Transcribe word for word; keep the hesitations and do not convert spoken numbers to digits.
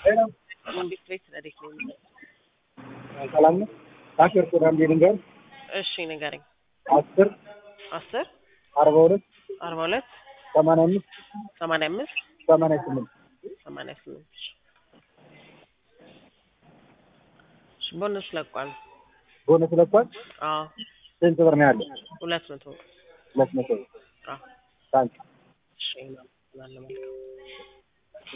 እንዴት ቤት ለዴት ነው? ሰላም ነው። ታከር ቁራን ቢልንገር እሺ ንገረኝ። አስር አስር አርባ ሁለት አርባ ሁለት ሰማንያ አምስት ሰማንያ አምስት ሰማንያ ስምንት ሰማንያ ስምንት ቦነስ ለቋል። ቦነስ ለቋል? አዎ። ስንት ብር ነው ያለው? ሁለት መቶ ሁለት መቶ አዎ። ታንክ እሺ ነው።